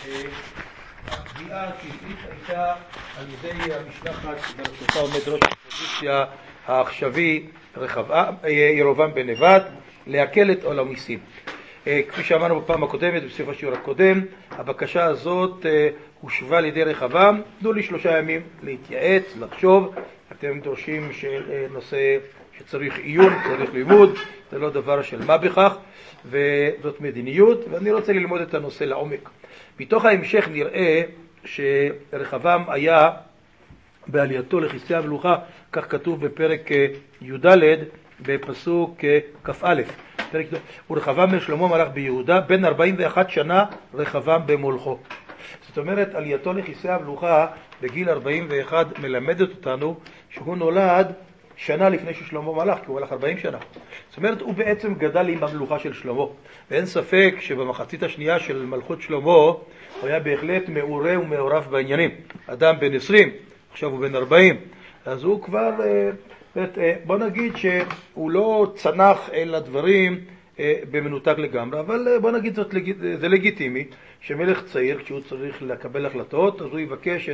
הקביעה הטבעית הייתה על ידי המשלחת בראשותה עומד ראש האופוזיציה העכשווי ירובעם בן נבט להקל את עול המיסים. כפי שאמרנו בפעם הקודמת, בסוף השיעור הקודם, הבקשה הזאת הושבה על ידי רחבעם. תנו לי 3 ימים להתייעץ, לחשוב. אתם דורשים נושא שצריך עיון, צריך לימוד, זה לא דבר של מה בכך, וזאת מדיניות, ואני רוצה ללמוד את הנושא לעומק. מתוך ההמשך נראה שרחבעם היה בעלייתו לכיסא המלוכה, כך כתוב בפרק י"ד בפסוק כ"א. ורחבעם בן שלמה מלך ביהודה בן 41 שנה רחבעם במולכו. זאת אומרת, עלייתו לכיסא המלוכה בגיל 41 מלמדת אותנו שהוא נולד שנה לפני ששלמה מלך, כי הוא מלך 40 שנה. זאת אומרת, הוא בעצם גדל עם המלוכה של שלמה. ואין ספק שבמחצית השנייה של מלכות שלמה הוא היה בהחלט מעורה ומעורב בעניינים. אדם בן 20, עכשיו הוא בן 40. אז הוא כבר, בוא נגיד שהוא לא צנח אל הדברים במנותק לגמרי, אבל בוא נגיד זה לגיטימי שמלך צעיר, כשהוא צריך לקבל החלטות, אז הוא יבקש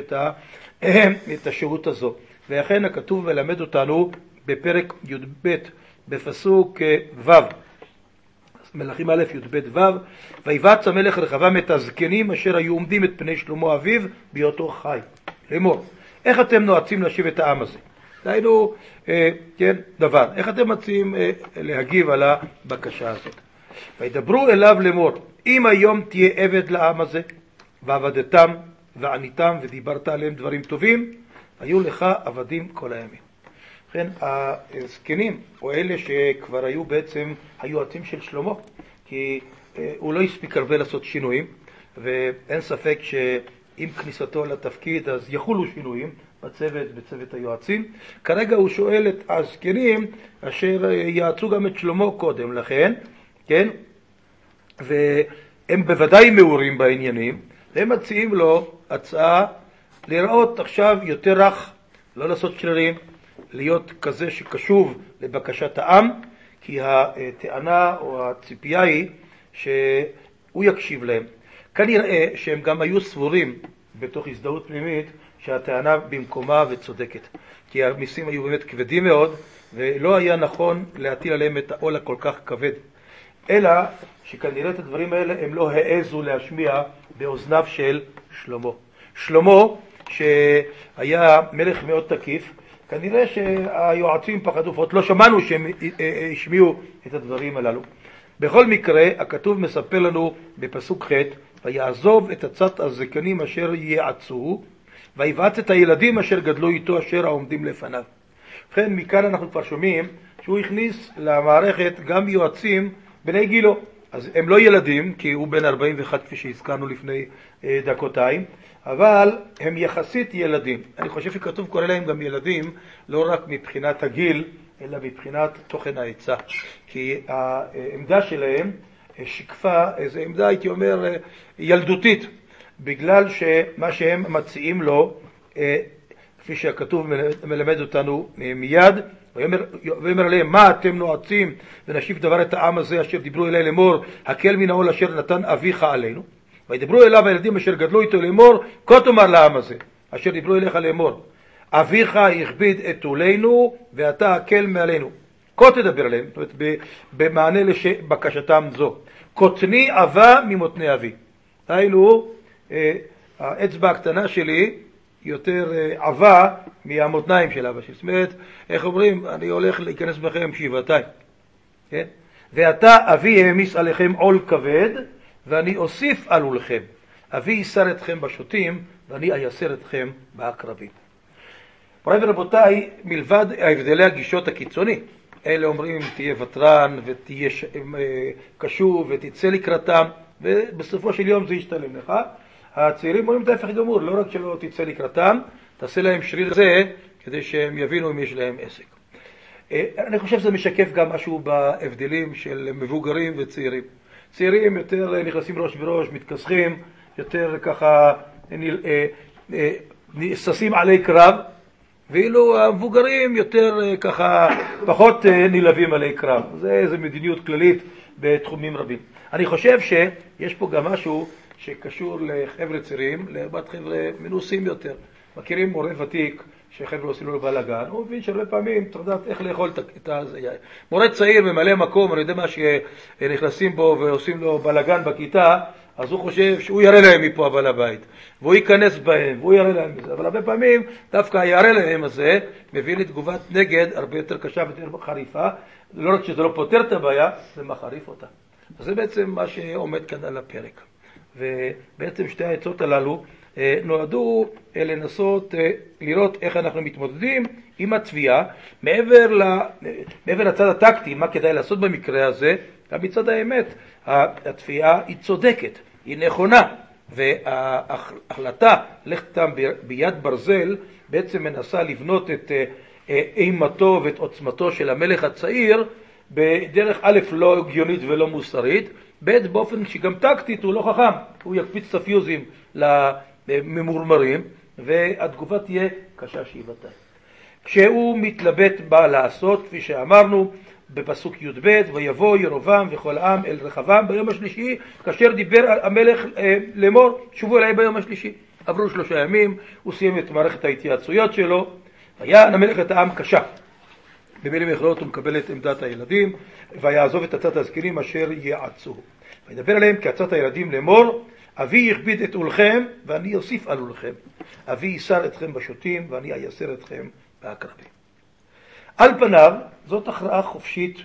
את השירות הזו. ואכן הכתוב מלמד אותנו בפרק י"ב בפסוק ו', מלכים א' י"ב ו', ויבץ המלך רחבעם את הזקנים אשר היו עומדים את פני שלמה אביו בהיותו חי, לאמור, איך אתם נועצים להשיב את העם הזה? דהיינו, כן, דבר, איך אתם מציעים להגיב על הבקשה הזאת? וידברו אליו לאמור, אם היום תהיה עבד לעם הזה, ועבדתם ועניתם ודיברת עליהם דברים טובים, היו לך עבדים כל הימים. לכן הזקנים, או אלה שכבר היו בעצם היועצים של שלמה, כי הוא לא הספיק הרבה לעשות שינויים, ואין ספק שעם כניסתו לתפקיד אז יחולו שינויים בצוות היועצים. כרגע הוא שואל את הזקנים אשר יעצו גם את שלמה קודם לכן, כן? והם בוודאי מעורים בעניינים, והם מציעים לו הצעה לראות עכשיו יותר רך, לא לעשות שרירים, להיות כזה שקשוב לבקשת העם, כי הטענה או הציפייה היא שהוא יקשיב להם. כנראה שהם גם היו סבורים בתוך הזדהות פנימית שהטענה במקומה וצודקת, כי המיסים היו באמת כבדים מאוד, ולא היה נכון להטיל עליהם את העול הכל כך כבד. אלא שכנראה את הדברים האלה הם לא העזו להשמיע באוזניו של שלמה. שלמה, שהיה מלך מאוד תקיף, כנראה שהיועצים פחדו, לפחות לא שמענו שהם השמיעו את הדברים הללו. בכל מקרה, הכתוב מספר לנו בפסוק ח' ויעזוב את עצת הזקנים אשר יעצו, ויבעץ את הילדים אשר גדלו איתו אשר העומדים לפניו. לכן מכאן אנחנו כבר שומעים שהוא הכניס למערכת גם יועצים בני גילו. אז הם לא ילדים, כי הוא בן 41 כפי שהזכרנו לפני דקותיים, אבל הם יחסית ילדים. אני חושב שכתוב קורא להם גם ילדים, לא רק מבחינת הגיל, אלא מבחינת תוכן העצה. כי העמדה שלהם שיקפה איזו עמדה, הייתי אומר, ילדותית, בגלל שמה שהם מציעים לו, כפי שהכתוב מלמד אותנו מיד, ואומר להם, מה אתם נועצים ונשיב דבר את העם הזה אשר דיברו אליי לאמור, הקל מן העול אשר נתן אביך עלינו. וידברו אליו הילדים אשר גדלו איתו לאמור, כה תאמר לעם הזה אשר דיברו אליך לאמור, אביך הכביד את עולנו ואתה הקל מעלינו. כה תדבר עליהם, זאת אומרת, במענה לבקשתם זו. קוטני עבה ממותני אבי. היינו, האצבע הקטנה שלי יותר עבה מהמותניים של אבא שלי. זאת אומרת, איך אומרים, אני הולך להיכנס בכם שבעתיים. כן? ואתה אבי העמיס עליכם עול כבד, ואני אוסיף על עולכם. אבי ייסר אתכם בשוטים, ואני אייסר אתכם בעקרבים. מוריי ורבותיי, מלבד ההבדלי הגישות הקיצוני, אלה אומרים תהיה ותרן ותהיה קשוב ותצא לקראתם, ובסופו של יום זה ישתלם לך. הצעירים אומרים את ההפך גמור, לא רק שלא תצא לקראתם, תעשה להם שריר זה כדי שהם יבינו אם יש להם עסק. אני חושב שזה משקף גם משהו בהבדלים של מבוגרים וצעירים. צעירים יותר נכנסים ראש בראש, מתכסחים, יותר ככה ששים עלי קרב, ואילו המבוגרים יותר ככה פחות נלהבים עלי קרב. זה מדיניות כללית בתחומים רבים. אני חושב שיש פה גם משהו שקשור לחבר'ה צעירים, לעומת חבר'ה מנוסים יותר. מכירים מורה ותיק שחבר'ה עושים לו בלגן, הוא מבין שהרבה פעמים צריך לדעת איך לאכול את זה. מורה צעיר ממלא מקום, אני יודע מה שנכנסים בו ועושים לו בלגן בכיתה, אז הוא חושב שהוא יראה להם מפה אבל הבית, והוא ייכנס בהם, והוא יראה להם מזה. אבל הרבה פעמים דווקא היראה להם הזה מביא לתגובת נגד הרבה יותר קשה ויותר חריפה. לא רק שזה לא פותר את הבעיה, זה מחריף אותה. אז זה בעצם מה שעומד כאן על הפרק. ובעצם שתי העצות הללו נועדו לנסות לראות איך אנחנו מתמודדים עם התביעה, מעבר לצד הטקטי, מה כדאי לעשות במקרה הזה, גם מצד האמת, התביעה היא צודקת, היא נכונה, וההחלטה לכתם ביד ברזל בעצם מנסה לבנות את אימתו ואת עוצמתו של המלך הצעיר, בדרך א' לא הגיונית ולא מוסרית, ב' באופן שגם טקטית הוא לא חכם, הוא יקפיץ את הפיוזים לממורמרים, והתגובה תהיה קשה שבעתיים. כשהוא מתלבט מה לעשות, כפי שאמרנו בפסוק י"ב, ויבוא ירבעם וכל העם אל רחבעם ביום השלישי, כאשר דיבר המלך לאמור, שובו אליי ביום השלישי. עברו 3 ימים, הוא סיים את מערכת ההתייעצויות שלו, ויען המלך את העם קשה. במילים אחרות הוא מקבל את עמדת הילדים, ויעזוב את עצת הזקנים אשר יעצו. וידבר עליהם כעצת הילדים לאמור, אבי יכביד את עולכם ואני אוסיף על עולכם. אבי יסר אתכם בשוטים ואני אייסר אתכם בעקרבים. על פניו זאת הכרעה חופשית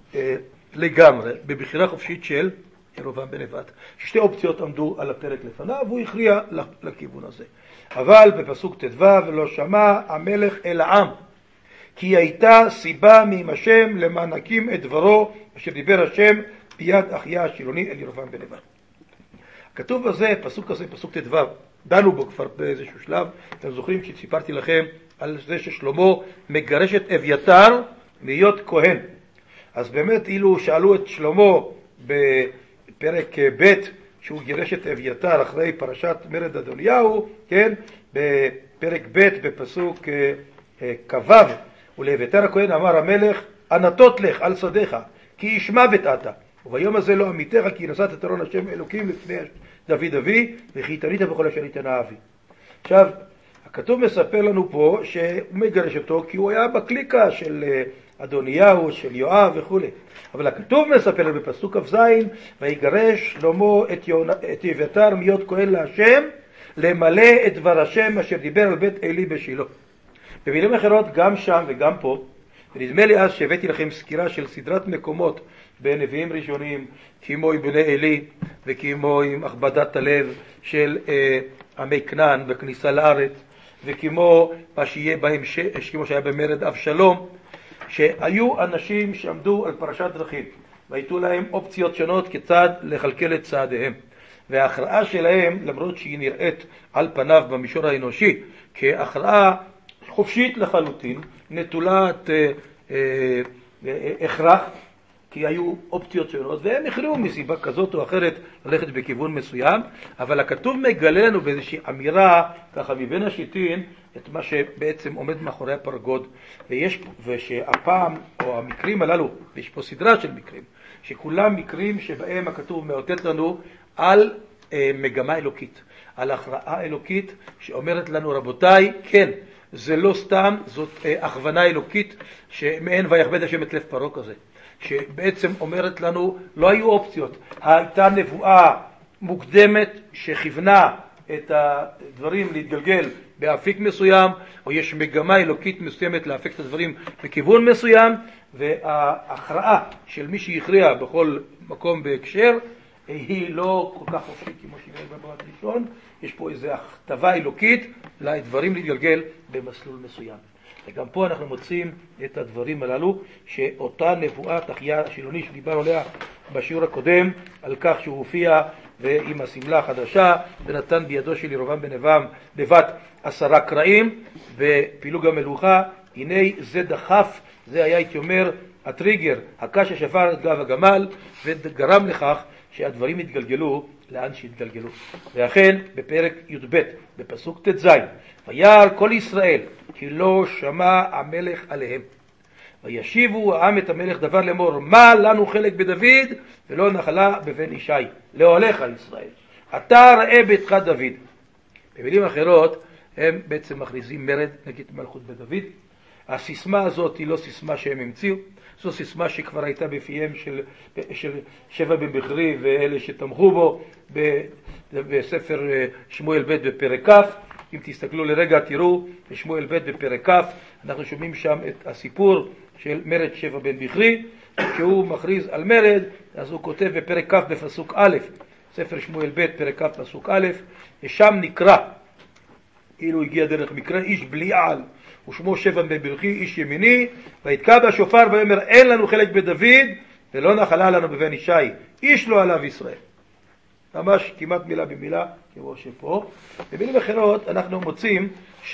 לגמרי, בבחירה חופשית של ירבעם בן נבט. 2 אופציות עמדו על הפרק לפניו, והוא הכריע לכיוון הזה. אבל בפסוק ט"ו, ולא שמע המלך אל העם, כי הייתה סיבה מעם השם למען הקים את דברו, אשר דיבר השם ביד אחיה השילוני אל ירבעם בן נבט. כתוב בזה, פסוק הזה, פסוק ט"ו, דנו בו כבר באיזשהו שלב. אתם זוכרים שסיפרתי לכם על זה ששלמה מגרש את אביתר להיות כהן. אז באמת אילו שאלו את שלמה בפרק ב' שהוא גירש את אביתר אחרי פרשת מרד אדוניהו, כן, בפרק ב' בפסוק כ"ו, ולאביתר הכהן אמר המלך, ענתות לך על שדיך, כי איש מוות אתה, וביום הזה לא עמיתך, כי נשאת את ארון השם אלוקים לפני דוד אבי, וכי תנית בכל אשר יתנה אבי. עכשיו, הכתוב מספר לנו פה שהוא מגרש אותו כי הוא היה בקליקה של אדוניהו, של יואב וכו'. אבל הכתוב מספר לנו בפסוק כ"ז, ויגרש שלמה את אביתר להיות כהן להשם, למלא את דבר השם אשר דיבר על בית אלי בשילה. במילים אחרות, גם שם וגם פה, ונדמה לי אז שהבאתי לכם סקירה של סדרת מקומות בנביאים ראשונים, כמו עם בני אלי וכמו עם הכבדת הלב של עמי כנען בכניסה לארץ, וכמו מה שיהיה בהמשך, כמו שהיה במרד אבשלום, שהיו אנשים שעמדו על פרשת דרכים והייתו להם אופציות שונות כיצד לכלכל את צעדיהם, וההכרעה שלהם, למרות שהיא נראית על פניו במישור האנושי כהכרעה חופשית לחלוטין, נטולת הכרח, כי היו אופציות שונות, והם הכריעו מסיבה כזאת או אחרת ללכת בכיוון מסוים, אבל הכתוב מגלה לנו באיזושהי אמירה, ככה מבין השיטין, את מה שבעצם עומד מאחורי הפרגוד, ושהפעם, או המקרים הללו, ויש פה סדרה של מקרים, שכולם מקרים שבהם הכתוב מאותת לנו על מגמה אלוקית, על הכרעה אלוקית, שאומרת לנו רבותיי, כן, זה לא סתם, זאת הכוונה אלוקית, שמעין ויכבד השם את לב פרעה כזה. שבעצם אומרת לנו, לא היו אופציות. הייתה נבואה מוקדמת שכיוונה את הדברים להתגלגל באפיק מסוים, או יש מגמה אלוקית מסוימת להפיק את הדברים בכיוון מסוים, וההכרעה של מי שהכריע בכל מקום בהקשר, היא לא כל כך חופשית כמו שנראה בברת ראשון. יש פה איזו הכתבה אלוקית לדברים להתגלגל במסלול מסוים. וגם פה אנחנו מוצאים את הדברים הללו, שאותה נבואת אחיה השילוני שדיברנו עליה בשיעור הקודם, על כך שהוא הופיע ועם הסמלה החדשה, ונתן בידו של ירבעם בן נבט 10 קרעים, בפילוג המלוכה, הנה זה דחף, זה היה הייתי אומר הטריגר, הקש ששבר את גב הגמל, וגרם לכך שהדברים התגלגלו לאן שהתגלגלו. ואכן בפרק י"ב בפסוק ט"ז, וירא כל ישראל כי לא שמע המלך עליהם, וישיבו העם את המלך דבר לאמור, מה לנו חלק בדוד ולא נחלה בבן ישי, לאוהליך ישראל. אתה ראה ביתך דוד. במילים אחרות, הם בעצם מכריזים מרד נגד מלכות בית דוד. הסיסמה הזאת היא לא סיסמה שהם המציאו, זו סיסמה שכבר הייתה בפיהם של שבע בן בכרי ואלה שתמכו בו בספר שמואל ב' בפרק כ'. אם תסתכלו לרגע תראו בשמואל ב' בפרק כ', אנחנו שומעים שם את הסיפור של מרד שבע בן בכרי. כשהוא מכריז על מרד, אז הוא כותב בפרק כ' בפסוק א', ספר שמואל ב' פרק כ' פסוק א', ושם נקרא, כאילו הגיע דרך מקרה, איש בליעל ושמו שבע בן בכרי איש ימיני, ויתקע בשופר ואומר אין לנו חלק בדוד ולא נחלה לנו בבן ישי, איש לא עליו ישראל. ממש כמעט מילה במילה כמו שפה. במילים אחרות אנחנו מוצאים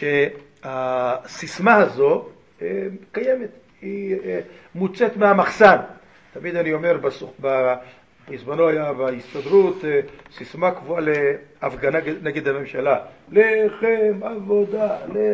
שהסיסמה הזו קיימת, היא מוצאת מהמחסן. תמיד אני אומר, בזמנו היה בהסתדרות סיסמה קבועה להפגנה נגד הממשלה, לחם, עבודה,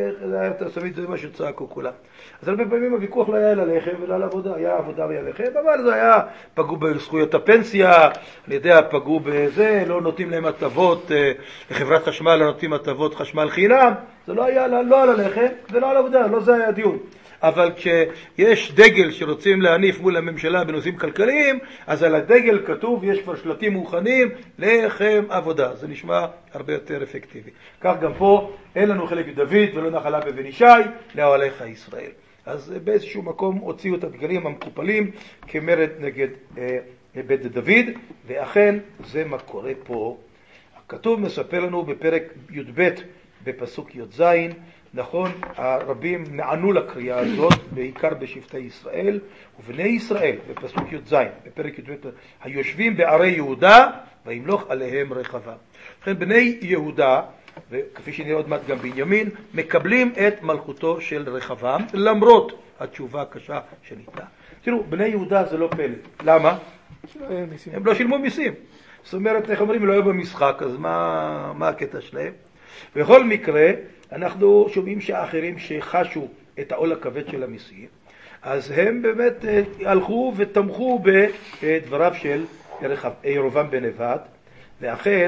זה מה שצעקו כולם. אז הרבה פעמים הוויכוח לא היה על הלחם ולא על עבודה, היה עבודה והיה לחם, אבל זה היה, פגעו בזכויות הפנסיה, אני יודע, פגעו בזה, לא נותנים להם הטבות, לחברת חשמל לא נותנים הטבות חשמל חינם, זה לא היה לא על הלחם ולא על עבודה, לא זה היה הדיון. אבל כשיש דגל שרוצים להניף מול הממשלה בנושאים כלכליים, אז על הדגל כתוב, יש כבר שלטים מוכנים, לחם עבודה. זה נשמע הרבה יותר אפקטיבי. כך גם פה, אין לנו חלק בדוד ולא נחלה בבן ישי, לאוהליך ישראל. אז באיזשהו מקום הוציאו את הדגלים המקופלים כמרד נגד בית דוד, ואכן זה מה קורה פה. הכתוב מספר לנו בפרק י"ב בפסוק י"ז, נכון, הרבים נענו לקריאה הזאת, בעיקר בשבטי ישראל, ובני ישראל, בפסוק י"ז, בפרק י"ב, היושבים בערי יהודה, וימלוך עליהם רחבעם. לכן בני יהודה, וכפי שנראה עוד מעט גם בנימין, מקבלים את מלכותו של רחבעם, למרות התשובה הקשה שניתנה. תראו, בני יהודה זה לא פלא. למה? הם לא שילמו מיסים. זאת אומרת, איך אומרים, לא היו במשחק, אז מה הקטע שלהם? בכל מקרה, אנחנו שומעים שהאחרים שחשו את העול הכבד של המיסים, אז הם באמת הלכו ותמכו בדבריו של ירבעם בן נבט, ואכן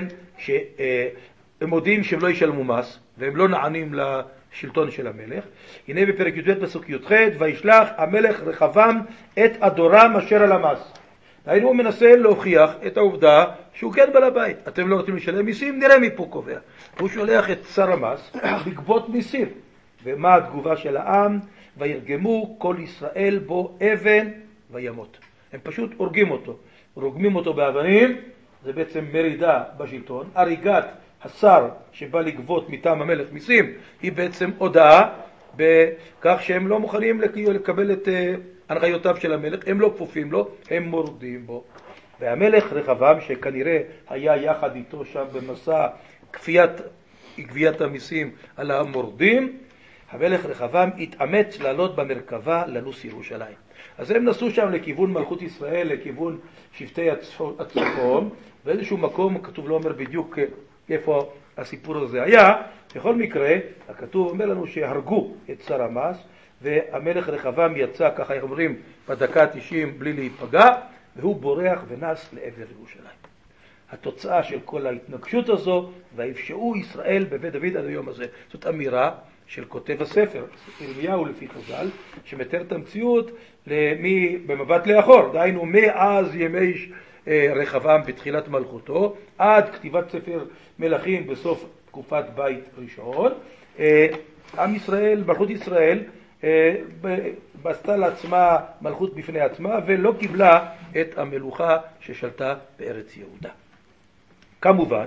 שהם מודיעים שהם לא ישלמו מס, והם לא נענים לשלטון של המלך. הנה בפרק י"ב פסוק י"ח, וישלח המלך רחבעם את אדורם אשר על המס. היינו מנסה להוכיח את העובדה שהוא כן בעל הבית. אתם לא רוצים לשלם מיסים, נראה מי פה קובע. הוא שולח את שר המס לגבות מיסים. ומה התגובה של העם? וירגמו כל ישראל בו אבן וימות. הם פשוט הורגים אותו. רוגמים אותו באבנים, זה בעצם מרידה בשלטון. הריגת השר שבא לגבות מטעם המלך מיסים, היא בעצם הודעה בכך שהם לא מוכנים לקבל את הנחיותיו של המלך, הם לא כפופים לו, הם מורדים בו. והמלך רחבעם, שכנראה היה יחד איתו שם במסע גביית המיסים על המורדים, המלך רחבעם התאמץ לעלות במרכבה לנוס ירושלים. אז הם נסעו שם לכיוון מלכות ישראל, לכיוון שבטי הצפון, באיזשהו מקום, כתוב לא אומר בדיוק איפה הסיפור הזה היה. בכל מקרה, הכתוב אומר לנו שהרגו את שר המס, והמלך רחבעם יצא, ככה אומרים, בדקה ה-90 בלי להיפגע, והוא בורח ונס לעבר ירושלים. התוצאה של כל ההתנגשות הזו, והפשעו ישראל בבית דוד עד היום הזה. זאת אמירה של כותב הספר, ירמיהו לפי חז"ל, שמתאר את המציאות במבט לאחור. דהיינו, מאז ימי רחבעם בתחילת מלכותו, עד כתיבת ספר מלכים בסוף תקופת בית ראשון, עם ישראל, מלכות ישראל, בסתה לעצמה מלכות בפני עצמה, ולא קיבלה את המלוכה ששלטה בארץ יהודה. כמובן,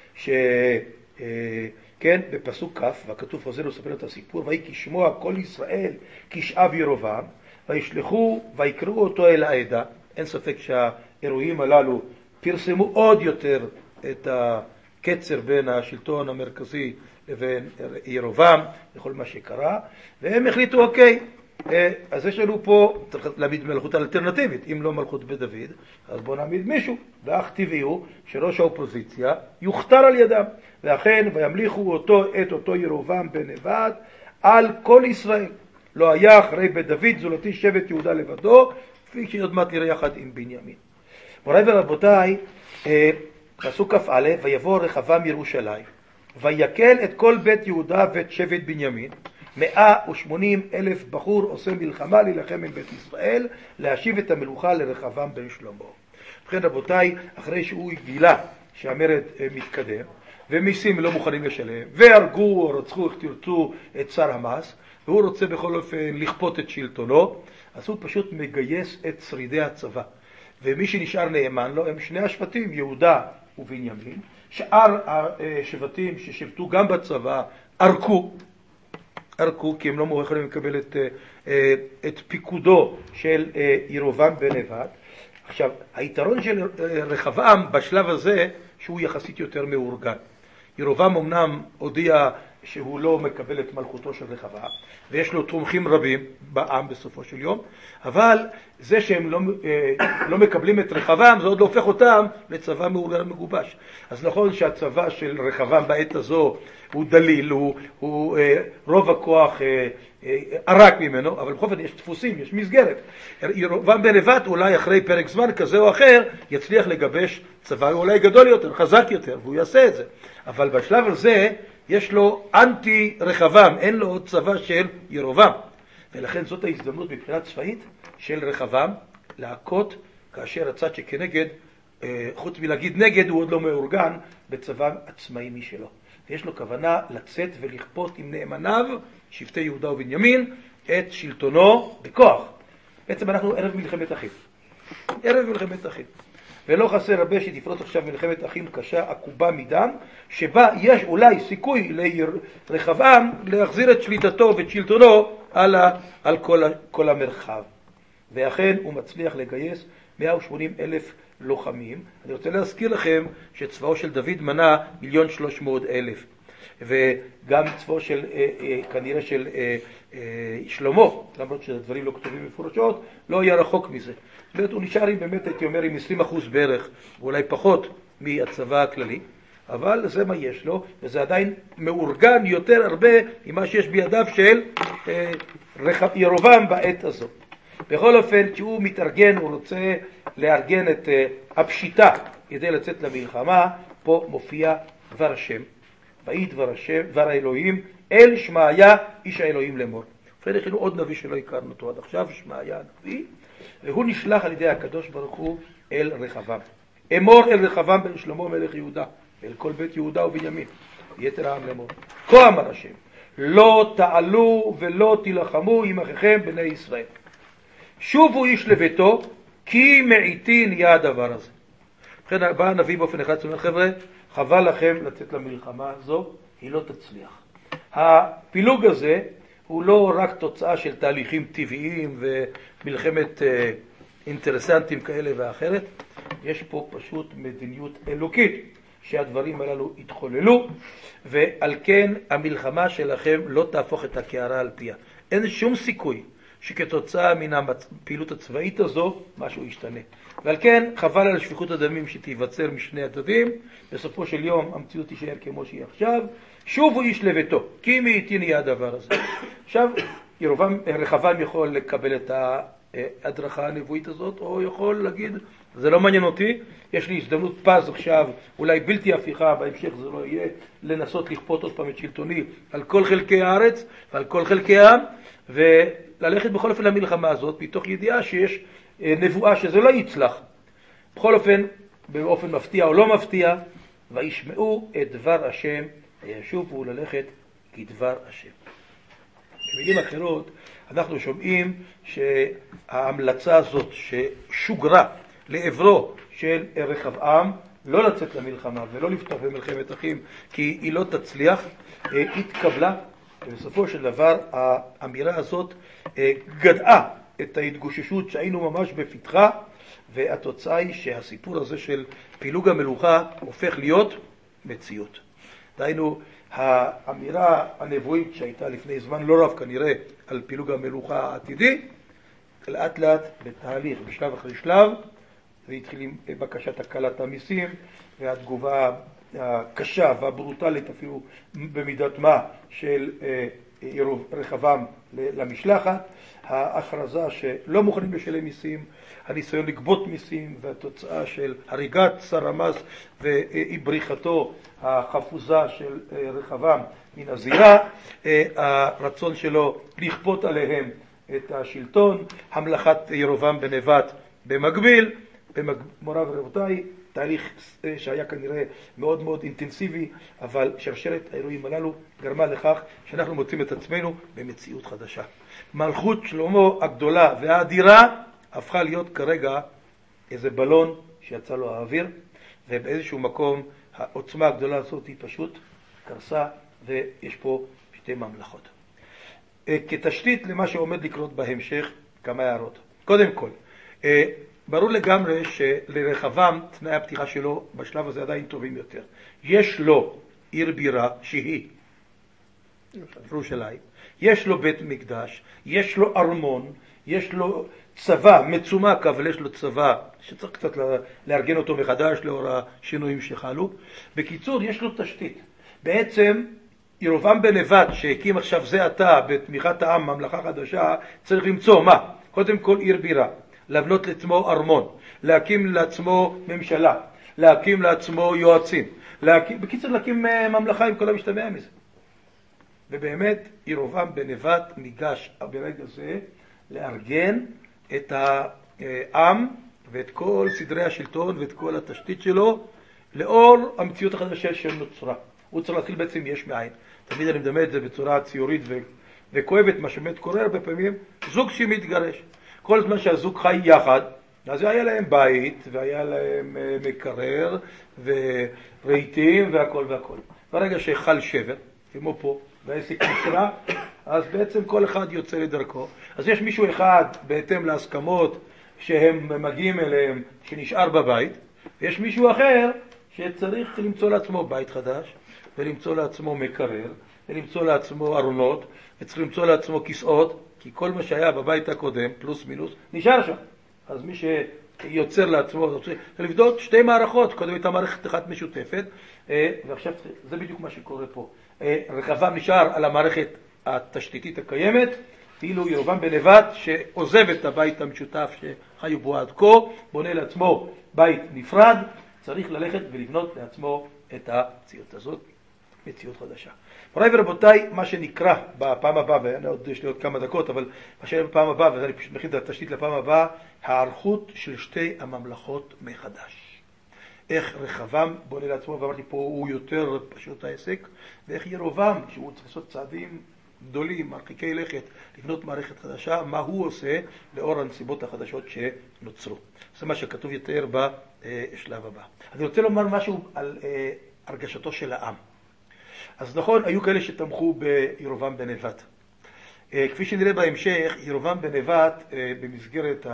כן, בפסוק כ', והכתוב חוזר לספר את הסיפור, ויהי כשמוע כל ישראל כשאב ירבעם, וישלחו ויקראו אותו אל העדה. אין ספק שהאירועים הללו פרסמו עוד יותר את הקצר בין השלטון המרכזי לבין ירבעם וכל מה שקרה, והם החליטו, אוקיי, אז יש לנו פה, צריך להעמיד מלכות אלטרנטיבית, אם לא מלכות בית דוד, אז בואו נעמיד מישהו, ואך טבעי הוא שראש האופוזיציה יוכתר על ידם, ואכן וימליכו את אותו ירבעם בן נבט על כל ישראל. לא היה אחרי בית דוד זולתי שבט יהודה לבדו, כפי שעוד מעט נראה יחד עם בנימין. מוריי ורבותיי, פסוק כ"א, ויבוא רחבעם ירושלים, ויקל את כל בית יהודה ואת שבט בנימין, 180,000 בחור עושה מלחמה להילחם עם בית ישראל, להשיב את המלוכה לרחבעם בן שלמה. ובכן רבותיי, אחרי שהוא גילה שהמרד מתקדם, ומיסים לא מוכנים לשלם, והרגו או רצחו איך תרצו את שר המס, והוא רוצה בכל אופן לכפות את שלטונו, אז הוא פשוט מגייס את שרידי הצבא. ומי שנשאר נאמן לו הם שני השבטים, יהודה ובנימין. שאר השבטים ששבטו גם בצבא ערקו כי הם לא יכולים לקבל את פיקודו של ירובעם בן נבט. עכשיו, היתרון של רחבעם בשלב הזה שהוא יחסית יותר מאורגן. ירובעם אמנם הודיע שהוא לא מקבל את מלכותו של רחבעם, ויש לו תומכים רבים בעם בסופו של יום, אבל זה שהם לא מקבלים את רחבעם, זה עוד לא הופך אותם לצבא מאורגן מגובש. אז נכון שהצבא של רחבעם בעת הזו הוא דליל, הוא רוב הכוח ערק ממנו, אבל בכל זאת יש דפוסים, יש מסגרת. ירובעם בן נבט אולי אחרי פרק זמן כזה או אחר יצליח לגבש צבא אולי גדול יותר, חזק יותר, והוא יעשה את זה. אבל בשלב הזה יש לו אנטי רחבעם, אין לו עוד צבא של ירובעם. ולכן זאת ההזדמנות מבחינה צבאית של רחבעם להכות, כאשר הצד שכנגד, חוץ מלהגיד נגד, הוא עוד לא מאורגן בצבא עצמאי משלו. ויש לו כוונה לצאת ולכפות עם נאמניו, שבטי יהודה ובנימין, את שלטונו בכוח. בעצם אנחנו ערב מלחמת אחים. ערב מלחמת אחים. ולא חסר הרבה שתפרוץ עכשיו מלחמת אחים קשה, עקובה מדם, שבה יש אולי סיכוי לרחבעם להחזיר את שליטתו ואת שלטונו על כל המרחב. ואכן הוא מצליח לגייס 180,000 לוחמים. אני רוצה להזכיר לכם שצבאו של דוד מנה 1,300,000. וגם צבאו של, כנראה של שלמה, למרות שהדברים לא כתובים מפורשות, לא היה רחוק מזה. זאת אומרת, הוא נשאר עם באמת, הייתי אומר, עם 20% בערך, ואולי פחות מהצבא הכללי, אבל זה מה יש לו, וזה עדיין מאורגן יותר הרבה ממה שיש בידיו של ירובעם בעת הזו. בכל אופן, כשהוא מתארגן, הוא רוצה לארגן את הפשיטה כדי לצאת למלחמה, פה מופיע דבר השם. ויהי דבר השם, דבר האלוהים, אל שמעיה איש האלוהים לאמור. ובכן הכינו עוד נביא שלא הכרנו אותו עד עכשיו, שמעיה הנביא, והוא נשלח על ידי הקדוש ברוך הוא אל רחבעם. אמור אל רחבעם בן שלמה מלך יהודה, אל כל בית יהודה ובנימין, יתר העם לאמור. כה אמר השם, לא תעלו ולא תילחמו עם אחיכם בני ישראל. שובו איש לביתו, כי מעיתי נהיה הדבר הזה. ובכן בא הנביא באופן אחד, זאת אומרת, חבר'ה, חבל לכם לצאת למלחמה הזו, היא לא תצליח. הפילוג הזה הוא לא רק תוצאה של תהליכים טבעיים ומלחמת אינטרסנטים כאלה ואחרת, יש פה פשוט מדיניות אלוקית שהדברים הללו יתחוללו, ועל כן המלחמה שלכם לא תהפוך את הקערה על פיה. אין שום סיכוי שכתוצאה מן הפעילות הצבאית הזו משהו ישתנה. ועל כן חבל על שפיכות הדמים שתיווצר משני הצדדים, בסופו של יום המציאות תישאר כמו שהיא עכשיו, שובו איש לביתו, כי מעיתי נהיה הדבר הזה. עכשיו רחבעם יכול לקבל את ההדרכה הנבואית הזאת, או יכול להגיד, זה לא מעניין אותי, יש לי הזדמנות פז עכשיו, אולי בלתי הפיכה, בהמשך זה לא יהיה, לנסות לכפות עוד פעם את שלטוני על כל חלקי הארץ ועל כל חלקי העם, וללכת בכל אופן למלחמה הזאת, מתוך ידיעה שיש נבואה שזה לא יצלח. בכל אופן, באופן מפתיע או לא מפתיע, וישמעו את דבר השם, וישובו ללכת כדבר השם. במילים אחרות, אנחנו שומעים שההמלצה הזאת ששוגרה לעברו של רחבעם, לא לצאת למלחמה ולא לפתוח במלחמת אחים, כי היא לא תצליח, התקבלה, ובסופו של דבר האמירה הזאת גדעה את ההתגוששות שהיינו ממש בפתחה, והתוצאה היא שהסיפור הזה של פילוג המלוכה הופך להיות מציאות. דהיינו, האמירה הנבואית שהייתה לפני זמן לא רב כנראה על פילוג המלוכה העתידי, לאט לאט בתהליך, בשלב אחרי שלב, והתחיל עם בקשת הקלת המיסים והתגובה הקשה והברוטלית אפילו במידת מה של רחבעם למשלחת, ההכרזה שלא מוכנים לשלם מיסים, הניסיון לגבות מיסים והתוצאה של הריגת שר המס ובריחתו החפוזה של רחבעם מן הזירה, הרצון שלו לכפות עליהם את השלטון, המלכת ירבעם בן נבט במקביל. מוריי ורבותיי, תהליך שהיה כנראה מאוד מאוד אינטנסיבי, אבל שרשרת האירועים הללו גרמה לכך שאנחנו מוצאים את עצמנו במציאות חדשה. מלכות שלמה הגדולה והאדירה הפכה להיות כרגע איזה בלון שיצא לו האוויר, ובאיזשהו מקום העוצמה הגדולה הזאת היא פשוט קרסה, ויש פה שתי ממלכות. כתשתית למה שעומד לקרות בהמשך, כמה הערות. קודם כל, ברור לגמרי שלרחבעם תנאי הפתיחה שלו בשלב הזה עדיין טובים יותר. יש לו עיר בירה שהיא ירושלים, יש לו בית מקדש, יש לו ארמון, יש לו צבא מצומק, אבל יש לו צבא שצריך קצת לארגן אותו מחדש לאור השינויים שחלו. בקיצור, יש לו תשתית. בעצם ירבעם בן נבט שהקים עכשיו זה עתה בתמיכת העם ממלכה חדשה, צריך למצוא מה? קודם כל עיר בירה, לבנות לעצמו ארמון, להקים לעצמו ממשלה, להקים לעצמו יועצים, בקיצור להקים ממלכה עם כל המשתמע מזה. ובאמת ירבעם בן נבט ניגש ברגע זה לארגן את העם ואת כל סדרי השלטון ואת כל התשתית שלו לאור המציאות החדשה שנוצרה. הוא צריך להתחיל בעצם יש מאין. תמיד אני מדמה את זה בצורה ציורית וכואבת, מה שבאמת קורה הרבה פעמים, זוג שמתגרש. כל זמן שהזוג חי יחד, אז היה להם בית, והיה להם מקרר, ורהיטים, והכל והכל. ברגע שחל שבר, כמו פה, והעסק נשרה, אז בעצם כל אחד יוצא לדרכו. אז יש מישהו אחד, בהתאם להסכמות שהם מגיעים אליהם, שנשאר בבית, ויש מישהו אחר שצריך למצוא לעצמו בית חדש, ולמצוא לעצמו מקרר, ולמצוא לעצמו ארונות, וצריך למצוא לעצמו כיסאות, כי כל מה שהיה בבית הקודם, פלוס מינוס, נשאר שם. אז מי שיוצר לעצמו, רוצה לבדוק שתי מערכות, קודם הייתה מערכת אחת משותפת, ועכשיו זה בדיוק מה שקורה פה. רחבעם נשאר על המערכת התשתיתית הקיימת, ואילו ירבעם בן נבט שעוזב את הבית המשותף שחיו בו עד כה, בונה לעצמו בית נפרד, צריך ללכת ולבנות לעצמו את המציאות הזאת, מציאות חדשה. מוריי ורבותיי, מה שנקרא בפעם הבאה, ועוד יש לי עוד כמה דקות, אבל מה שנקרא בפעם הבאה, ואני פשוט מכין את התשתית לפעם הבאה, הערכות של שתי הממלכות מחדש. איך רחבעם בונה לעצמו, ואמרתי פה הוא יותר פשוט העסק, ואיך ירבעם, שהוא צריך לעשות צעדים גדולים, מרחיקי לכת, לבנות מערכת חדשה, מה הוא עושה לאור הנסיבות החדשות שנוצרו. זה מה שכתוב יותר בשלב הבא. אני רוצה לומר משהו על הרגשתו של העם. אז נכון, היו כאלה שתמכו בירבעם בן נבט. כפי שנראה בהמשך, ירבעם בן נבט, במסגרת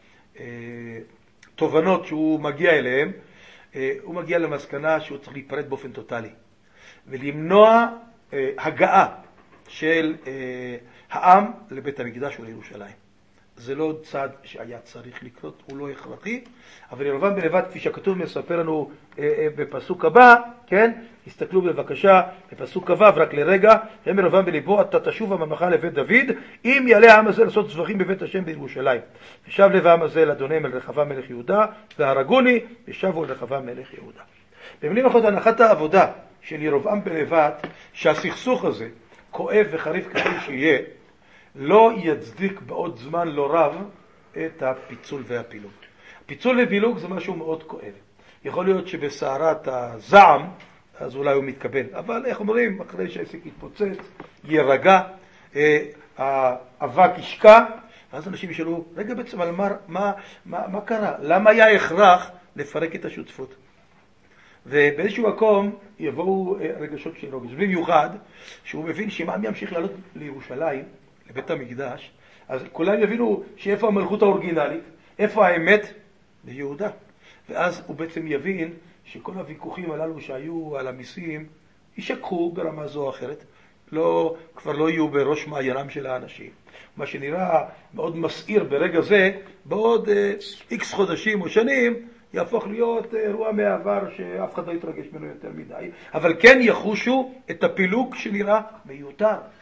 התובנות שהוא מגיע אליהם, הוא מגיע למסקנה שהוא צריך להיפרד באופן טוטלי, ולמנוע הגעה של העם לבית המקדש ולירושלים. זה לא צעד שהיה צריך לקרות, הוא לא הכרחי, אבל ירבעם בן נבט, כפי שהכתוב מספר לנו בפסוק הבא, כן? הסתכלו בבקשה בפסוק הבא, רק לרגע, הם ירבעם בליבו, אתה תשוב הממלכה לבית דוד, אם יעלה העם הזה לעשות זבחים בבית השם בירושלים. ושב לב העם הזה לאדוניהם אל רחבעם מלך יהודה, והרגוני, ושבו אל רחבעם מלך יהודה. במילים אחרות, הנחת העבודה של ירבעם בן נבט, שהסכסוך הזה, כואב וחריף ככל שיהיה, לא יצדיק בעוד זמן לא רב את הפיצול והפילוג. פיצול ופילוג זה משהו מאוד כואב. יכול להיות שבסערת הזעם, אז אולי הוא מתקבל. אבל איך אומרים, אחרי שהעסק יתפוצץ, יירגע, האבק ישקע, אז אנשים ישאלו, רגע בעצם, על מה קרה? למה היה הכרח לפרק את השותפות? ובאיזשהו מקום יבואו רגשות של רוגז. במיוחד, שהוא מבין שאם העם ימשיך לעלות לירושלים, לבית המקדש, אז כולם יבינו שאיפה המלכות האורגינלית, איפה האמת? ביהודה. ואז הוא בעצם יבין שכל הוויכוחים הללו שהיו על המיסים, יישכחו ברמה זו או אחרת, כבר לא יהיו בראש מעיינם של האנשים. מה שנראה מאוד מסעיר ברגע זה, בעוד איקס חודשים או שנים, יהפוך להיות אירוע מעבר שאף אחד לא יתרגש ממנו יותר מדי, אבל כן יחושו את הפילוג שנראה מיותר.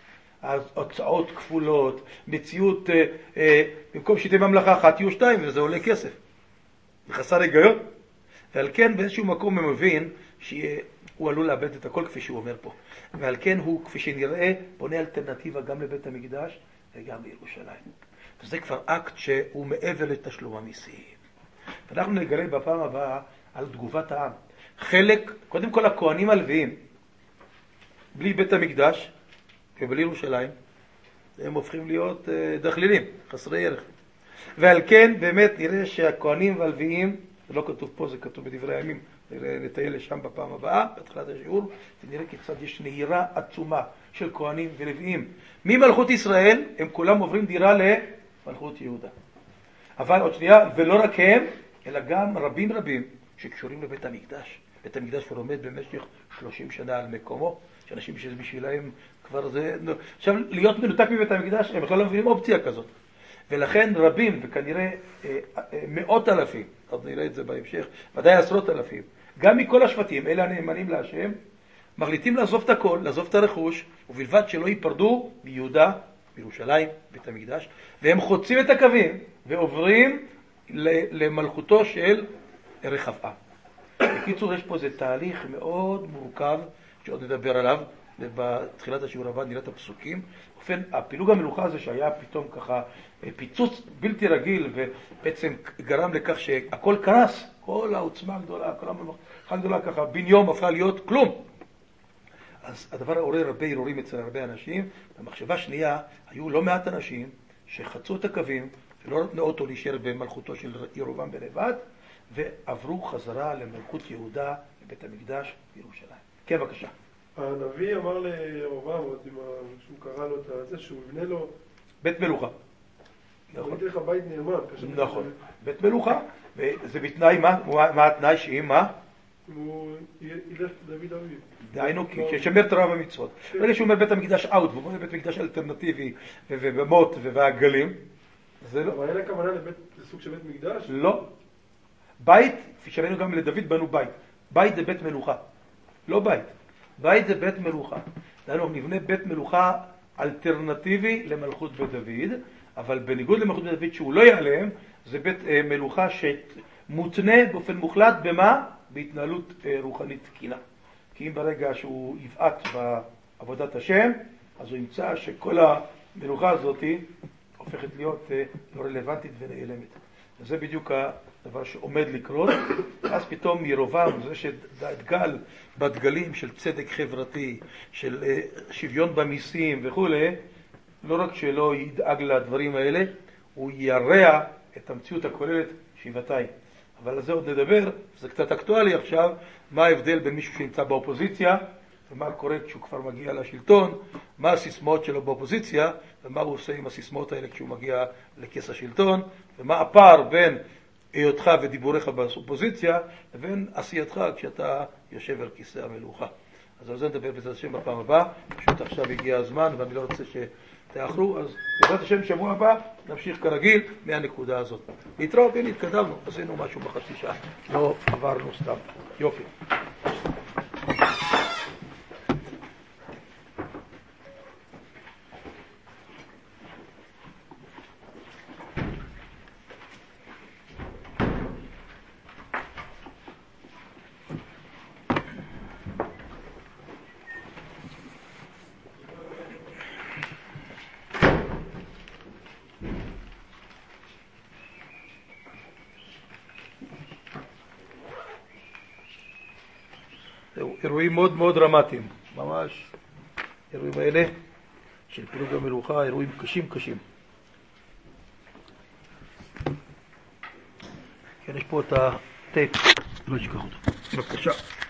הוצאות כפולות, מציאות, במקום שתהיה ממלכה אחת יהיו שתיים, וזה עולה כסף. זה חסר היגיון. ועל כן באיזשהו מקום הוא מבין שהוא עלול לאבד את הכל כפי שהוא אומר פה. ועל כן הוא, כפי שנראה, בונה אלטרנטיבה גם לבית המקדש וגם לירושלים. וזה כבר אקט שהוא מעבר לתשלום המיסים. ואנחנו נגלה בפעם הבאה על תגובת העם. חלק, קודם כל הכהנים הלוויים, בלי בית המקדש ובלי ירושלים, הם הופכים להיות דחלילים, חסרי ערך. ועל כן באמת נראה שהכהנים והלוויים, זה לא כתוב פה, זה כתוב בדברי הימים, נטייל לשם בפעם הבאה, בתחילת השיעור, ונראה כיצד יש נהירה עצומה של כהנים ולוויים. ממלכות ישראל הם כולם עוברים דירה למלכות יהודה. אבל עוד שנייה, ולא רק הם, אלא גם רבים שקשורים לבית המקדש. בית המקדש כבר עומד במשך 30 שנה על מקומו, שאנשים שבשבילהם כבר זה... עכשיו, להיות מנותק מבית המקדש, הם בכלל לא מבינים אופציה כזאת. ולכן רבים, וכנראה מאות אלפים, עוד נראה את זה בהמשך, ודאי עשרות אלפים, גם מכל השבטים, אלה הנאמנים להשם, מחליטים לעזוב את הכל, לעזוב את הרכוש, ובלבד שלא ייפרדו ביהודה, בירושלים, בית המקדש, והם חוצים את הקווים ועוברים למלכותו של רחבעם. בקיצור, יש פה איזה תהליך מאוד מורכב, שעוד נדבר עליו, ובתחילת השיעור הבא נראה את הפסוקים. אופן, הפילוג המלוכה הזה שהיה פתאום ככה פיצוץ בלתי רגיל, ובעצם גרם לכך שהכל קרס, כל העוצמה הגדולה, כל המלוכה הגדולה ככה, בן יום הפכה להיות כלום. אז הדבר עורר הרבה ערעורים אצל הרבה אנשים. במחשבה שנייה, היו לא מעט אנשים שחצו את הקווים, ולא נתנו אותו להישאר במלכותו של ירובעם בלבד, ועברו חזרה למלכות יהודה, לבית המקדש בירושלים. כן, בבקשה. הנביא אמר לירובעם, שהוא קרא לו את זה, שהוא יבנה לו... בית מלוכה. נכון. הוא לך בית נאמן. נכון. בית מלוכה, וזה בתנאי, מה התנאי שאם מה? הוא ילך דוד אביב. דהיינו, שישמר תורה ומצוות. ברגע שהוא אומר בית המקדש אאוט, והוא אומר בית מקדש אלטרנטיבי, ובמות ובעגלים, זה לא... אבל אין הכוונה לסוג של בית מקדש? לא. בית, כפי שראינו גם לדוד בנו בית. בית זה בית מלוכה. לא בית. בית זה בית מלוכה. דהיינו, נבנה בית מלוכה אלטרנטיבי למלכות בית דוד, אבל בניגוד למלכות בית דוד שהוא לא ייעלם, זה בית מלוכה שמותנה באופן מוחלט במה? בהתנהלות רוחנית תקינה. כי אם ברגע שהוא יבעט בעבודת השם, אז הוא ימצא שכל המלוכה הזאת הופכת להיות לא רלוונטית ונעלמת. וזה בדיוק הדבר שעומד לקרות. אז פתאום ירובעם, זה שדגל בדגלים של צדק חברתי, של שוויון במיסים וכו', לא רק שלא ידאג לדברים האלה, הוא ירע את המציאות הכוללת שבעתיים. אבל על זה עוד נדבר, זה קצת אקטואלי עכשיו, מה ההבדל בין מישהו שנמצא באופוזיציה, ומה קורה כשהוא כבר מגיע לשלטון, מה הסיסמאות שלו באופוזיציה, ומה הוא עושה עם הסיסמאות האלה כשהוא מגיע לכס השלטון, ומה הפער בין היותך ודיבוריך באופוזיציה, לבין עשייתך כשאתה יושב על כיסא המלוכה. אז על זה נדבר בעזרת השם בפעם הבאה, פשוט עכשיו הגיע הזמן, ואני לא רוצה תאחרו, אז בעזרת השם שבוע הבא נמשיך כרגיל מהנקודה הזאת. להתראות, הנה התקדמנו, עשינו משהו בחצי שעה, לא עברנו סתם. יופי. אירועים מאוד מאוד דרמטיים, ממש אירועים האלה של פילוג המלוכה, אירועים קשים. כן, יש פה את הטייפ, לא אשכח אותו. בבקשה.